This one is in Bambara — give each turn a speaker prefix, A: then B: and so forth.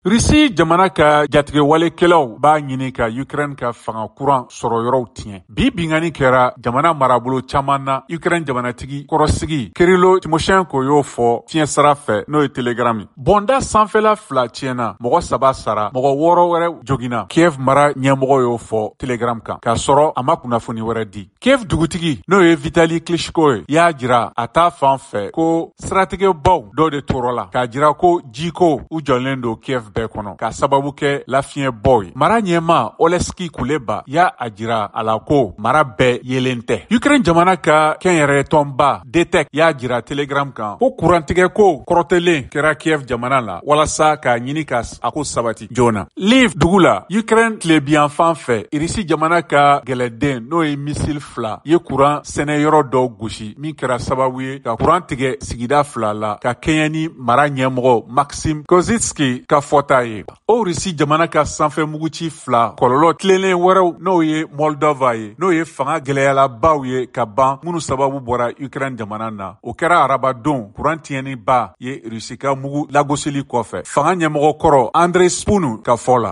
A: Risi jamana ka jatigɛ walekɛlaw b'a ɲini ka Ukraine ka fanga kuran sɔrɔ yɔrɔw tiɲɛ. Bi bingani kɛra jamana marabolo caman na Ukraine jamanatigi kɔrɔsigi Kirilo Timoshenko y'o fɔ fiɲɛsara fɛ n'o ye Telegram ye. Bɔnda sanfɛla 2 tiɲɛna, mɔgɔ 3 sara, mɔgɔ 6 wɛrɛ joginna. Kiev mara ɲɛmɔgɔ y'o fɔ Telegram kan, k'a sɔrɔ a ma kunnafoni wɛrɛ di. Kiev dugutigi n'o ye Vitali Klitschko ye y'a jira a t'a fan fɛ ko siratigɛbaw dɔ de tɔɔrɔ la, k'a jira ko jiko u jɔnlen don Kiev bɛɛ kɔnɔ, k'a sababu kɛ lafiɲɛbɔw ye. Mara ɲɛma Oleski Kuleba y'a a jira a la ko mara bɛɛ yelen tɛ. Ukraine jamana ka kɛnyɛrɛ tɔnba DTEC y'a jira Telegram kan ko kurantigɛ ko kɔrɔtɛlen kɛra Kiev jamana la walasa k'a ɲini ka a ko sabati joona. Lviv dugu la Ukraine tilebiyan fan fɛ Irisi jamana ka gɛlɛden n'o ye misil 2 ye kuran sɛnɛyɔrɔ dɔw gosi min kɛra sababu ye ka kuran tigɛ sigida 2 la ka kɛɲɛ ni mara ɲɛmɔgɔ Maxim Kozitski ka fɔta ye. O Risi jamana ka sanfɛ muguci 2 kɔlɔlɔ tilenlen wɛrɛw n'o ye Moldova ye, n'o ye fanga gɛlɛyalabaw ye ka ban minnu sababu bɔra Ukraine jamana na. O kɛra arabadon kuran tiɲɛniba ye Risi ka mugu lagosili kɔfɛ. Fanga ɲɛmɔgɔ kɔrɔ Andrei Spunu ka fɔ la.